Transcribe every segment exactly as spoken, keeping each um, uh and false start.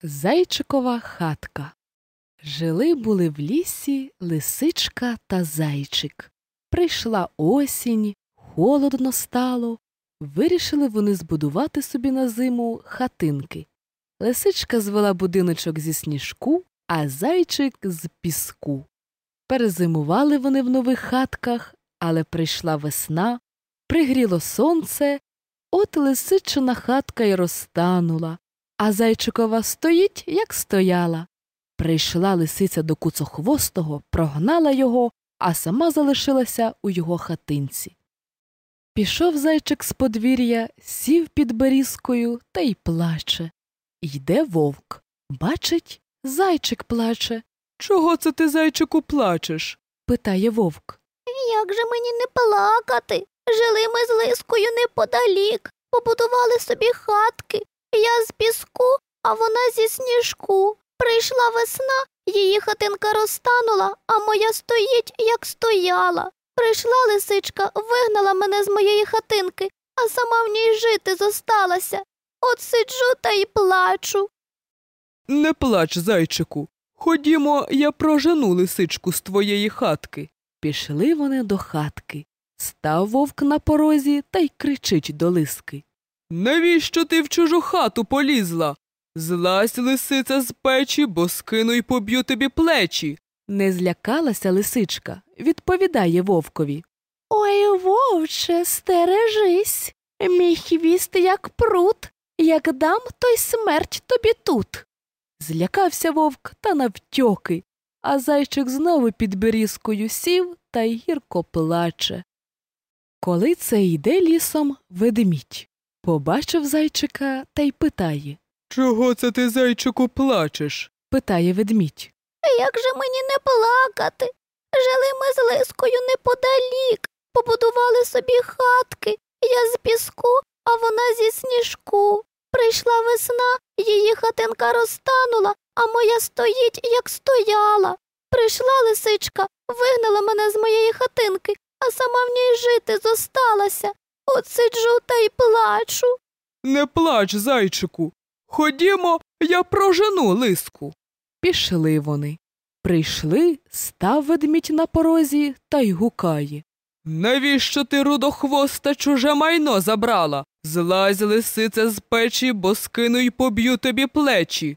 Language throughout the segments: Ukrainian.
Зайчикова хатка. Жили-були в лісі лисичка та зайчик. Прийшла осінь, холодно стало. Вирішили вони збудувати собі на зиму хатинки. Лисичка звела будиночок зі сніжку, а зайчик – з піску. Перезимували вони в нових хатках, але прийшла весна, пригріло сонце, от лисичина хатка й розтанула, а зайчикова стоїть, як стояла. Прийшла лисиця до Куцохвостого, прогнала його, а сама залишилася у його хатинці. Пішов зайчик з подвір'я, сів під берізкою та й плаче. Йде вовк. Бачить, зайчик плаче. «Чого це ти, зайчику, плачеш?» – питає вовк. «Як же мені не плакати? Жили ми з лискою неподалік, побудували собі хатки. Я з піску, а вона зі сніжку. Прийшла весна, її хатинка розтанула, а моя стоїть, як стояла. Прийшла лисичка, вигнала мене з моєї хатинки, а сама в ній жити зосталася. От сиджу та й плачу». «Не плач, зайчику. Ходімо, я прожену лисичку з твоєї хатки». Пішли вони до хатки. Став вовк на порозі та й кричить до лиски. «Навіщо ти в чужу хату полізла? Злазь, лисиця, з печі, бо скину й поб'ю тобі плечі». Не злякалася лисичка, відповідає вовкові. «Ой, вовче, стережись, мій хвіст як прут, як дам, то й смерть тобі тут». Злякався вовк та навтьоки, а зайчик знову під берізкою сів та й гірко плаче. Коли це йде лісом ведмідь, побачив зайчика та й питає. «Чого це ти, зайчику, плачеш?» – питає ведмідь. «Як же мені не плакати? Жили ми з лискою неподалік, побудували собі хатки. Я з піску, а вона зі сніжку. Прийшла весна, її хатинка розтанула, а моя стоїть, як стояла. Прийшла лисичка, вигнала мене з моєї хатинки, а сама в ній жити зосталася. От сиджу та й плачу». «Не плач, зайчику. Ходімо, я прожену лиску». Пішли вони. Прийшли, став ведмідь на порозі та й гукає. «Навіщо ти, рудохвоста, чуже майно забрала? Злазь, лисиця, з печі, бо скину й поб'ю тобі плечі».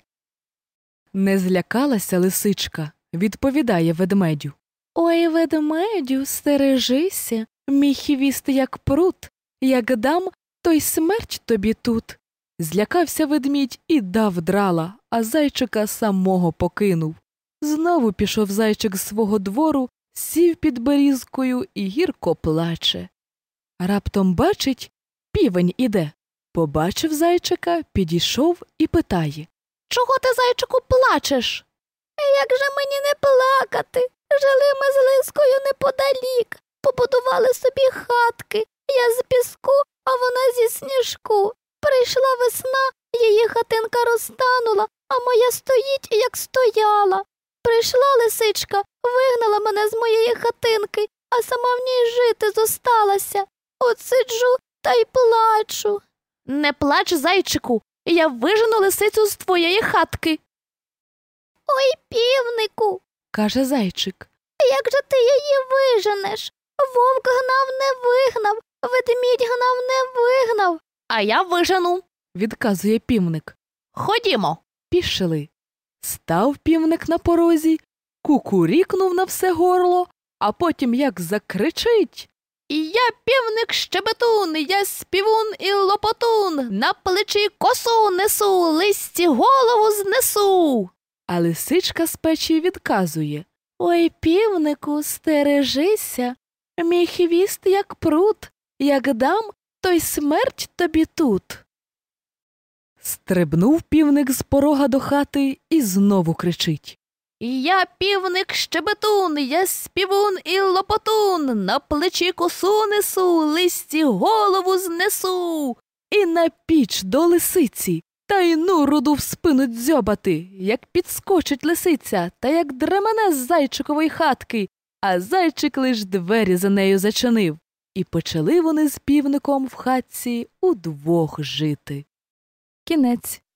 Не злякалася лисичка, відповідає ведмедю. «Ой, ведмедю, стережися, мій хвіст як прут, як дам, то й смерть тобі тут». Злякався ведмідь і дав драла, а зайчика самого покинув. Знову пішов зайчик з свого двору, сів під берізкою і гірко плаче. Раптом бачить, півень іде. Побачив зайчика, підійшов і питає. «Чого ти, зайчику, плачеш?» «Як же мені не плакати? Жили ми з лискою неподалік, побудували собі хатки. Я з піску, а вона зі сніжку. Прийшла весна, її хатинка розтанула, а моя стоїть, як стояла. Прийшла лисичка, вигнала мене з моєї хатинки, а сама в ній жити зосталася. От сиджу та й плачу». «Не плач, зайчику, я вижену лисицю з твоєї хатки». «Ой, півнику», – каже зайчик. «як же ти її виженеш? Вовк гнав, не вигнав, ведмідь гнав, не вигнав». «А я вижену», – відказує півник. «Ходімо». Пішли. Став півник на порозі, кукурікнув на все горло, а потім як закричить. «Я півник щебетун, я співун і лопотун, на плечі косу несу, листі голову знесу». А лисичка з печі відказує. «Ой, півнику, стережися, мій хвіст як прут, як дам, то й смерть тобі тут». Стрибнув півник з порога до хати і знову кричить. «Я півник щебетун, я співун і лопотун, на плечі косу несу, листі голову знесу». І на піч до лисиці, та й ну руду в спину дзьобати, як підскочить лисиця, та як дремене з зайчикової хатки, а зайчик лиш двері за нею зачинив. І почали вони з півником в хатці удвох жити. Кінець.